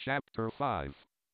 Chapter 5.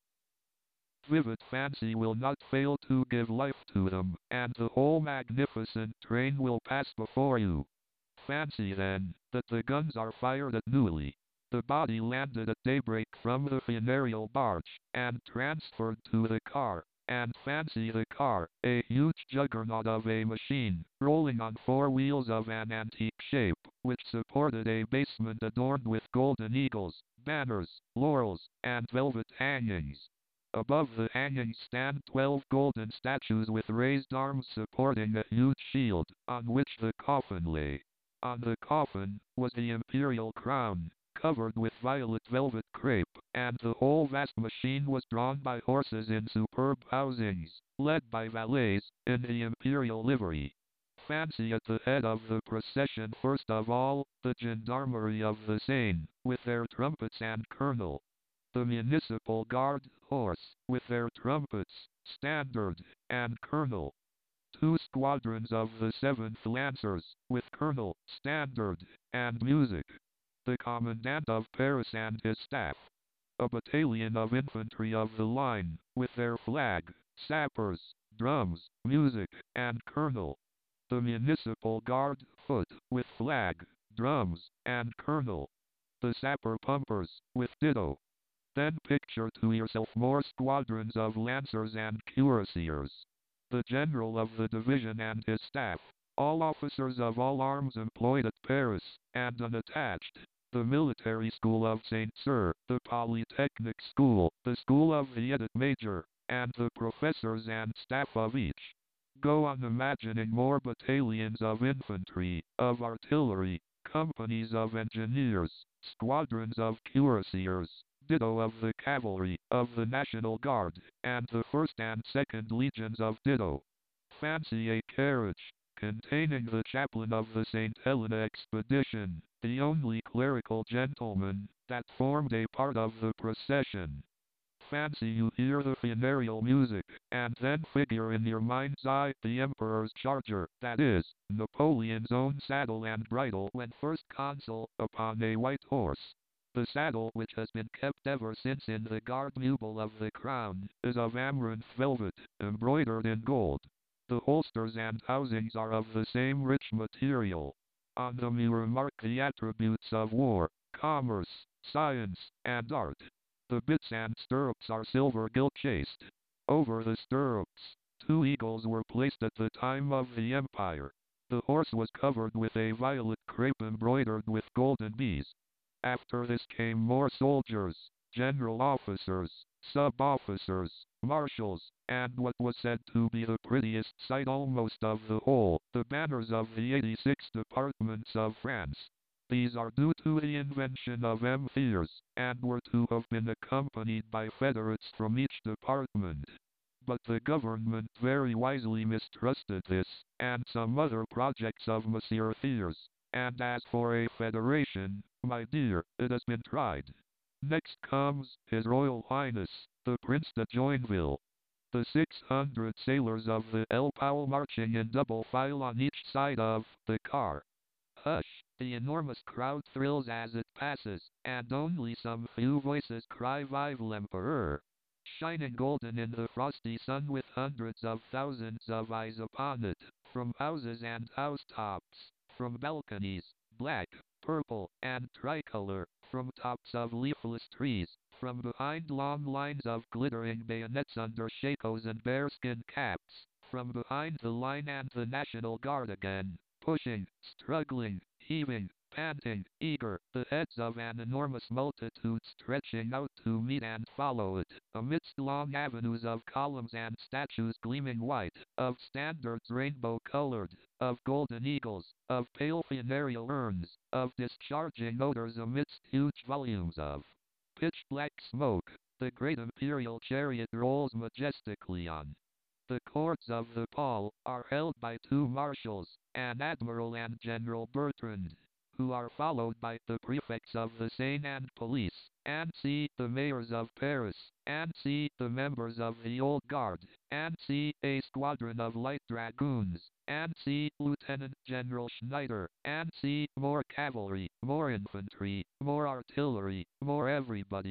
Vivid fancy will not fail to give life to them, and the whole magnificent train will pass before you. Fancy, then, that the guns are fired at Neuilly. The body landed at daybreak from the funereal barge, and transferred to the car. And fancy the car, a huge juggernaut of a machine, rolling on four wheels of an antique shape, which supported a basement adorned with golden eagles, banners, laurels, and velvet hangings. Above the hangings stand 12 golden statues with raised arms supporting a huge shield, on which the coffin lay. On the coffin was the imperial crown, covered with violet velvet crepe, and the whole vast machine was drawn by horses in superb housings, led by valets, in the imperial livery. Fancy at the head of the procession first of all, the gendarmerie of the Seine, with their trumpets and colonel. The municipal guard, horse, with their trumpets, standard, and colonel. Two squadrons of the 7th Lancers, with colonel, standard, and music. The commandant of Paris and his staff. A battalion of infantry of the line, with their flag, sappers, drums, music, and colonel. The municipal guard, foot, with flag, drums, and colonel. The sapper pumpers, with ditto. Then picture to yourself more squadrons of lancers and cuirassiers. The general of the division and his staff, all officers of all arms employed at Paris, and unattached. The military school of St. Cyr, the polytechnic school, the school of the État Major, and the professors and staff of each. Go on imagining more battalions of infantry, of artillery, companies of engineers, squadrons of cuirassiers, ditto of the cavalry, of the National Guard, and the 1st and 2nd Legions of ditto. Fancy a carriage, containing the chaplain of the St. Helena expedition, the only clerical gentleman that formed a part of the procession. Fancy you hear the funereal music, and then figure in your mind's eye the Emperor's charger, that is, Napoleon's own saddle and bridle when first consul, upon a white horse. The saddle, which has been kept ever since in the garde meuble of the crown, is of amaranth velvet, embroidered in gold. The holsters and housings are of the same rich material. On them you remark the attributes of war, commerce, science, and art. The bits and stirrups are silver gilt chased. Over the stirrups, 2 eagles were placed at the time of the Empire. The horse was covered with a violet crepe embroidered with golden bees. After this came more soldiers, general officers, sub-officers, marshals, and what was said to be the prettiest sight almost of the whole, the banners of the 86 departments of France. These are due to the invention of empires, and were to have been accompanied by federates from each department. But the government very wisely mistrusted this, and some other projects of Monsieur Thiers, and as for a federation, my dear, it has been tried. Next comes His Royal Highness, the Prince de Joinville. The 600 sailors of the El Powell marching in double file on each side of the car. Hush! The enormous crowd thrills as it passes, and only some few voices cry Vive l'Empereur! Shining golden in the frosty sun with hundreds of thousands of eyes upon it, from houses and housetops, from balconies, black, purple, and tricolor, from tops of leafless trees, from behind long lines of glittering bayonets under shakos and bearskin caps, from behind the line and the National Guard again. Pushing, struggling, heaving, panting, eager, the heads of an enormous multitude stretching out to meet and follow it, amidst long avenues of columns and statues gleaming white, of standards rainbow-colored, of golden eagles, of pale funereal urns, of discharging odors amidst huge volumes of pitch-black smoke. The great imperial chariot rolls majestically on. The cords of the pall are held by 2 marshals, an admiral and General Bertrand, who are followed by the prefects of the Seine and police, and c. the mayors of Paris, and c. the members of the Old Guard, and c. a squadron of light dragoons, and c. Lieutenant General Schneider, and c. more cavalry, more infantry, more artillery, more everybody.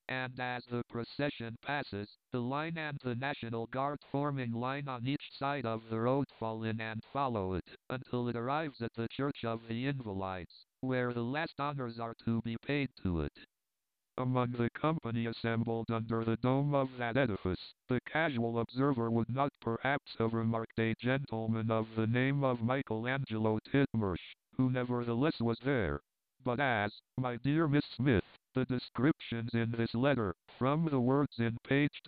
and as the procession passes, the line and the National Guard forming line on each side of the road fall in and follow it, until it arrives at the Church of the Invalides, where the last honors are to be paid to it. Among the company assembled under the dome of that edifice, the casual observer would not perhaps have remarked a gentleman of the name of Michelangelo Titmarsh, who nevertheless was there. But as, my dear Miss Smith, the descriptions in this letter, from the words in page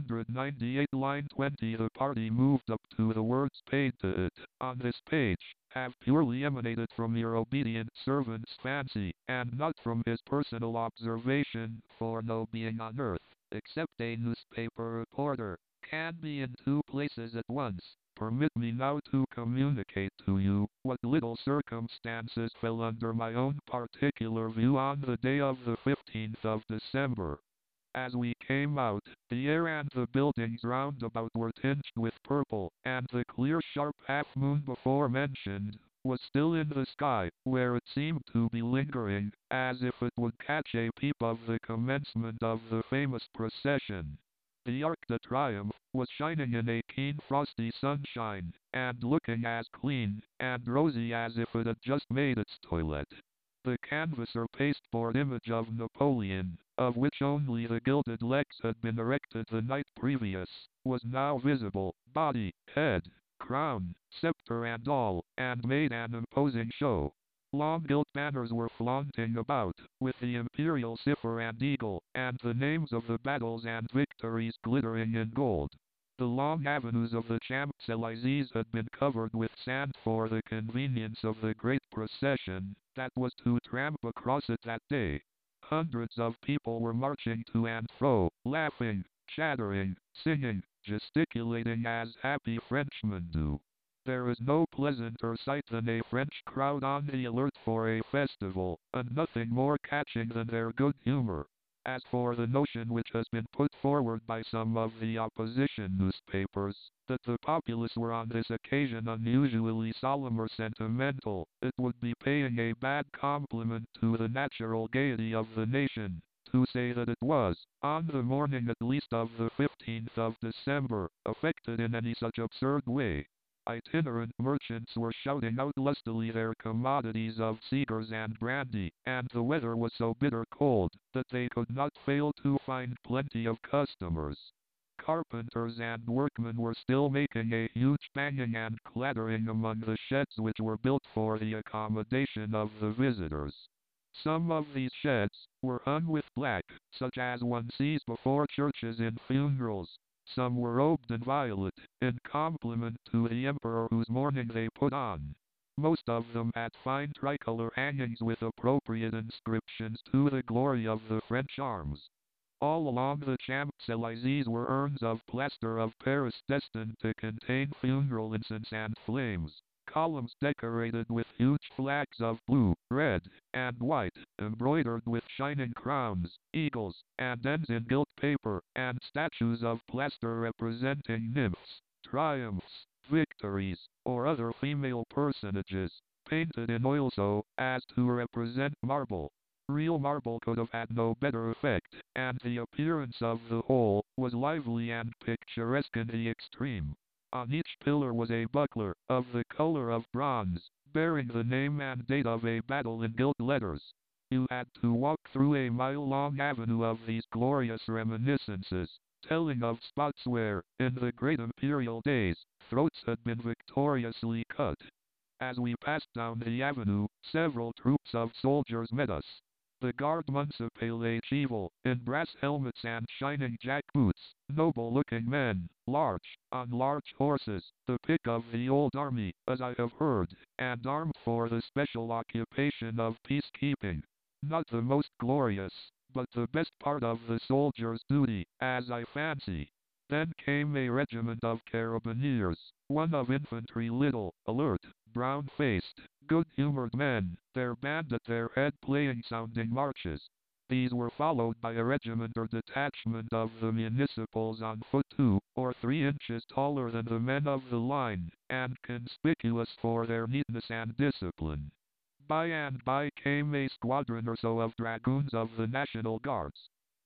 298 line 20 the party moved up to the words paid to it, on this page, have purely emanated from your obedient servant's fancy, and not from his personal observation, for no being on earth, except a newspaper reporter, can be in two places at once. Permit me now to communicate to you what little circumstances fell under my own particular view on the day of the 15th of December. As we came out, the air and the buildings round about were tinged with purple, and the clear sharp half-moon before mentioned was still in the sky, where it seemed to be lingering, as if it would catch a peep of the commencement of the famous procession. The Arc de Triomphe was shining in a keen frosty sunshine, and looking as clean and rosy as if it had just made its toilet. The canvas or pasteboard image of Napoleon, of which only the gilded legs had been erected the night previous, was now visible, body, head, crown, scepter and all, and made an imposing show. Long gilt banners were flaunting about, with the imperial cipher and eagle, and the names of the battles and victories glittering in gold. The long avenues of the Champs-Élysées had been covered with sand for the convenience of the great procession that was to tramp across it that day. Hundreds of people were marching to and fro, laughing, chattering, singing, gesticulating as happy Frenchmen do. There is no pleasanter sight than a French crowd on the alert for a festival, and nothing more catching than their good humor. As for the notion which has been put forward by some of the opposition newspapers, that the populace were on this occasion unusually solemn or sentimental, it would be paying a bad compliment to the natural gaiety of the nation, to say that it was, on the morning at least of the 15th of December, affected in any such absurd way. Itinerant merchants were shouting out lustily their commodities of cigars and brandy, and the weather was so bitter cold that they could not fail to find plenty of customers. Carpenters and workmen were still making a huge banging and clattering among the sheds which were built for the accommodation of the visitors. Some of these sheds were hung with black, such as one sees before churches in funerals. Some were robed in violet, in compliment to the emperor whose mourning they put on. Most of them had fine tricolor hangings with appropriate inscriptions to the glory of the French arms. All along the Champs-Élysées were urns of plaster of Paris destined to contain funeral incense and flames. Columns decorated with huge flags of blue, red, and white, embroidered with shining crowns, eagles, and ends in gilt paper, and statues of plaster representing nymphs, triumphs, victories, or other female personages, painted in oil so as to represent marble. Real marble could have had no better effect, and the appearance of the whole was lively and picturesque in the extreme. On each pillar was a buckler, of the color of bronze, bearing the name and date of a battle in gilt letters. You had to walk through a mile-long avenue of these glorious reminiscences, telling of spots where, in the great imperial days, throats had been victoriously cut. As we passed down the avenue, several troops of soldiers met us. The Garde Municipale Civile, in brass helmets and shining jack-boots, noble-looking men, large, on large horses, the pick of the old army, as I have heard, and armed for the special occupation of peacekeeping. Not the most glorious, but the best part of the soldier's duty, as I fancy. Then came a regiment of carabineers, one of infantry little, alert, brown-faced, good-humored men, their band at their head playing sounding marches. These were followed by a regiment or detachment of the municipals on foot 2 or 3 inches taller than the men of the line, and conspicuous for their neatness and discipline. By and by came a squadron or so of dragoons of the National Guards.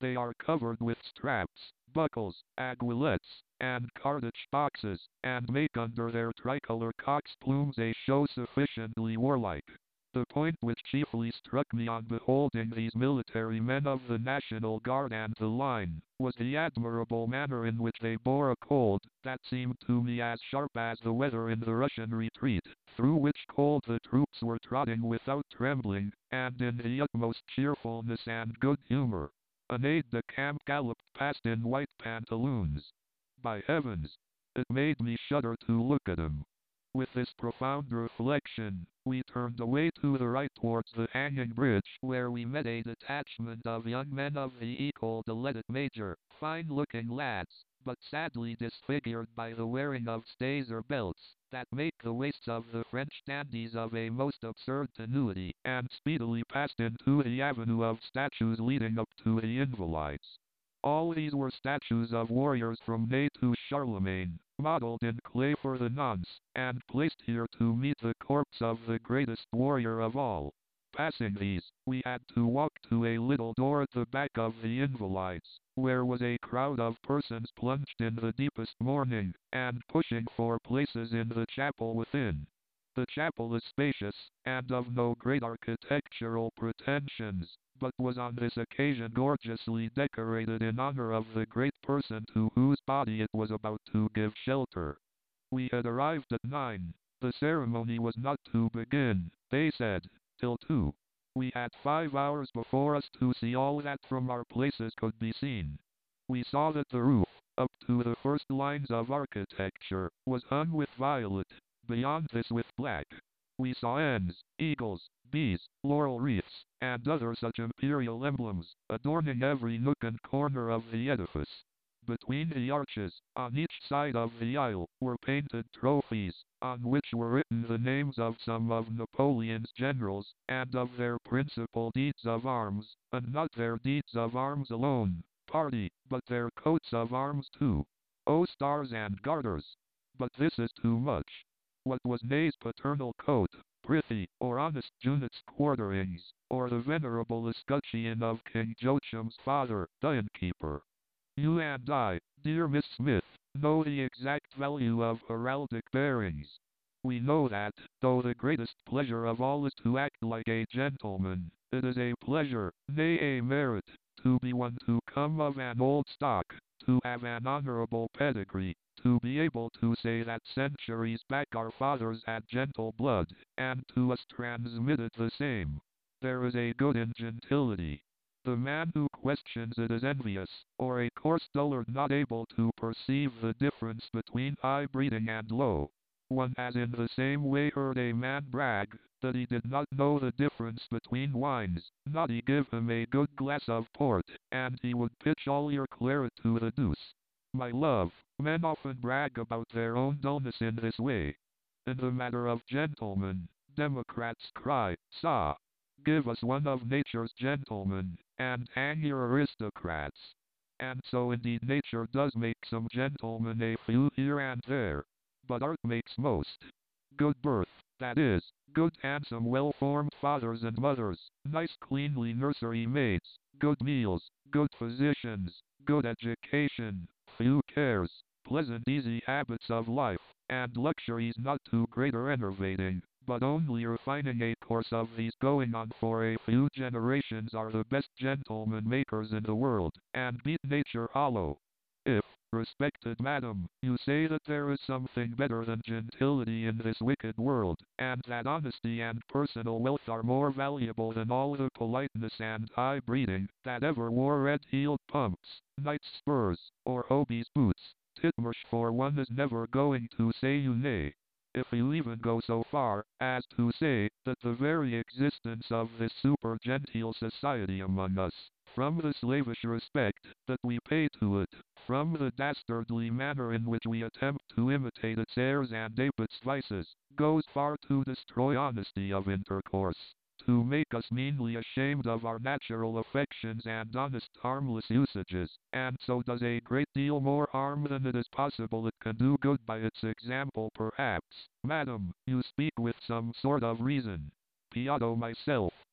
They are covered with straps, buckles, aiguillettes, and cartridge boxes, and make under their tricolor cock's plumes a show sufficiently warlike. The point which chiefly struck me on beholding these military men of the National Guard and the Line, was the admirable manner in which they bore a cold, that seemed to me as sharp as the weather in the Russian retreat, through which cold the troops were trotting without trembling, and in the utmost cheerfulness and good humor. An aide-de-camp galloped past in white pantaloons. By heavens! It made me shudder to look at him. With this profound reflection, we turned away to the right towards the hanging bridge, where we met a detachment of young men of the École de l'État Major, fine-looking lads, but sadly disfigured by the wearing of stays or belts, that make the waists of the French dandies of a most absurd tenuity, and speedily passed into the avenue of statues leading up to the Invalides. All these were statues of warriors from Ney to Charlemagne, modeled in clay for the nonce, and placed here to meet the corpse of the greatest warrior of all. Passing these, we had to walk to a little door at the back of the Invalides, where was a crowd of persons plunged in the deepest mourning, and pushing for places in the chapel within. The chapel is spacious, and of no great architectural pretensions, but was on this occasion gorgeously decorated in honor of the great person to whose body it was about to give shelter. We had arrived at 9. The ceremony was not to begin, they said, till 2. We had 5 hours before us to see all that from our places could be seen. We saw that the roof, up to the first lines of architecture, was hung with violet, beyond this with black. We saw N's, eagles, bees, laurel wreaths, and other such imperial emblems, adorning every nook and corner of the edifice. Between the arches, on each side of the aisle, were painted trophies, on which were written the names of some of Napoleon's generals, and of their principal deeds of arms, and not their deeds of arms alone, party, but their coats of arms too. Oh, stars and garters! But this is too much. What was Ney's paternal coat, prithee, or honest Junot's quarterings, or the venerable escutcheon of King Joacham's father, the innkeeper? You and I, dear Miss Smith, know the exact value of heraldic bearings. We know that, though the greatest pleasure of all is to act like a gentleman, it is a pleasure, nay a merit, to be one to come of an old stock, to have an honorable pedigree, to be able to say that centuries back our fathers had gentle blood, and to us transmitted the same. There is a good in gentility. The man who questions it is envious, or a coarse dullard not able to perceive the difference between high breeding and low. One has in the same way heard a man brag, that he did not know the difference between wines, not he give him a good glass of port, and he would pitch all your claret to the deuce. My love, men often brag about their own dullness in this way. In the matter of gentlemen, democrats cry, "Sa! Give us one of nature's gentlemen, and hang your aristocrats." And so indeed nature does make some gentlemen a few here and there. But art makes most. Good birth, that is, good handsome well-formed fathers and mothers, nice cleanly nursery maids, good meals, good physicians, good education, few cares, pleasant easy habits of life, and luxuries not too great or enervating, but only refining a course of these going on for a few generations are the best gentleman makers in the world, and beat nature hollow. If, respected madam, you say that there is something better than gentility in this wicked world, and that honesty and personal wealth are more valuable than all the politeness and high breeding that ever wore red-heeled pumps, knight's spurs, or Hobie's boots, Titmarsh for one is never going to say you nay. If you even go so far as to say that the very existence of this super-genteel society among us, from the slavish respect that we pay to it, from the dastardly manner in which we attempt to imitate its airs and ape its vices, goes far to destroy honesty of intercourse, to make us meanly ashamed of our natural affections and honest harmless usages, and so does a great deal more harm than it is possible it can do good by its example perhaps. Madam, you speak with some sort of reason. Piatto myself,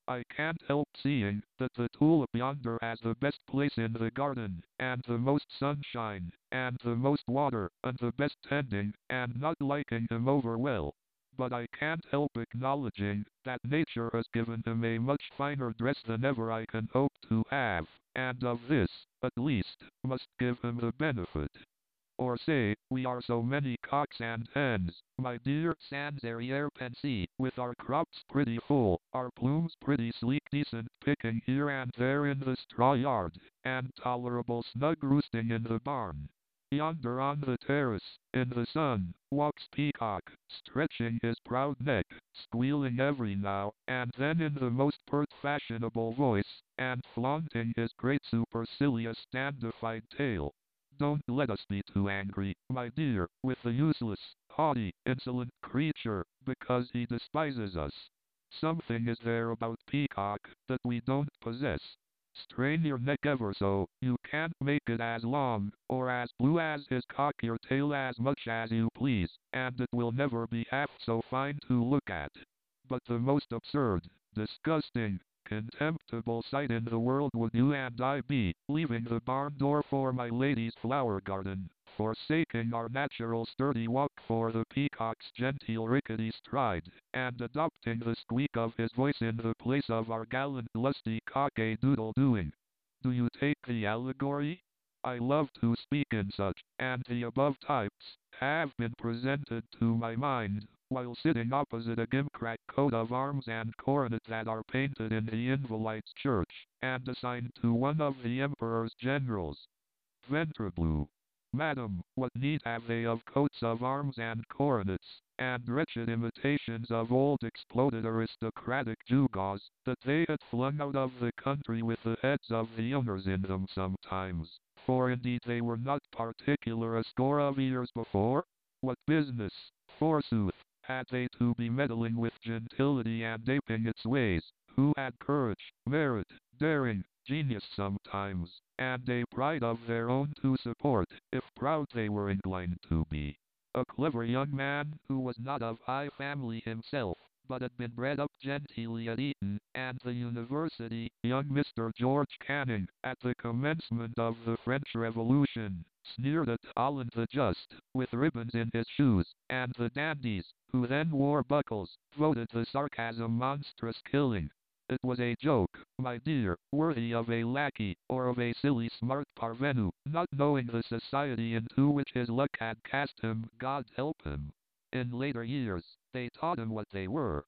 I can't help seeing that the tulip yonder has the best place in the garden, and the most sunshine, and the most water, and the best tending, and not liking him over well. But I can't help acknowledging that nature has given him a much finer dress than ever I can hope to have, and of this, at least, must give him the benefit. Or say, we are so many cocks and hens, my dear sans arrière-pensée, with our crops pretty full, our plumes pretty sleek, decent picking here and there in the straw yard, and tolerable snug roosting in the barn. Yonder on the terrace, in the sun, walks Peacock, stretching his proud neck, squealing every now and then in the most pert fashionable voice, and flaunting his great supercilious standified tail. Don't let us be too angry, my dear, with the useless, haughty, insolent creature, because he despises us. Something is there about Peacock that we don't possess. Strain your neck ever so, you can't make it as long, or as blue as his cock, your tail as much as you please, and it will never be half so fine to look at. But the most absurd, disgusting, contemptible sight in the world would you and I be, leaving the barn door for my lady's flower garden, forsaking our natural sturdy walk for the peacock's genteel rickety stride, and adopting the squeak of his voice in the place of our gallant lusty cock-a-doodle doing. Do you take the allegory? I love to speak in such, and the above types have been presented to my mind while sitting opposite a gimcrack coat of arms and coronet that are painted in the Invalides Church, and assigned to one of the Emperor's generals. Ventrebleu. Madam, what need have they of coats of arms and coronets, and wretched imitations of old exploded aristocratic gewgaws, that they had flung out of the country with the heads of the owners in them sometimes, for indeed they were not particular a score of years before? What business, forsooth, had they to be meddling with gentility and aping its ways, who had courage, merit, daring, genius sometimes, and a pride of their own to support, if proud they were inclined to be. A clever young man, who was not of high family himself, but had been bred up genteelly at Eton and the University, young Mr. George Canning, at the commencement of the French Revolution, sneered at Holland the Just, with ribbons in his shoes, and the dandies, who then wore buckles, voted the sarcasm monstrous killing. It was a joke, my dear, worthy of a lackey, or of a silly smart parvenu, not knowing the society into which his luck had cast him, God help him. In later years, they taught him what they were,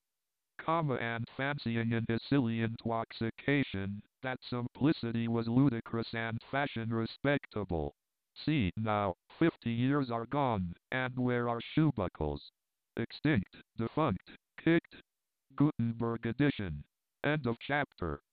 and fancying in his silly intoxication, that simplicity was ludicrous and fashion respectable. See, now, 50 years are gone, and where are shoe buckles? Extinct, defunct, kicked. Gutenberg edition. End of chapter.